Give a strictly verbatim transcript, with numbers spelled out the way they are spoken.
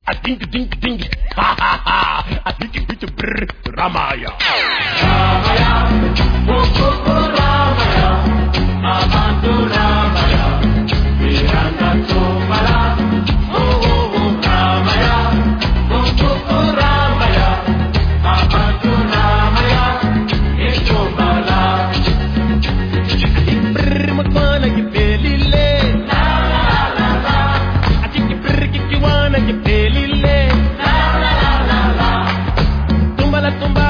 A dink dink dink, ha ha ha. A dink dink brr, Ramaya. Ramaya, Mukuku Ramaya, Amantu Ramaya, Viranda Tumala, Oh oh Ramaya, Mukuku Ramaya, Amantu Ramaya, Itumbala. Brr, Makwana, you belly. Tumba la tumba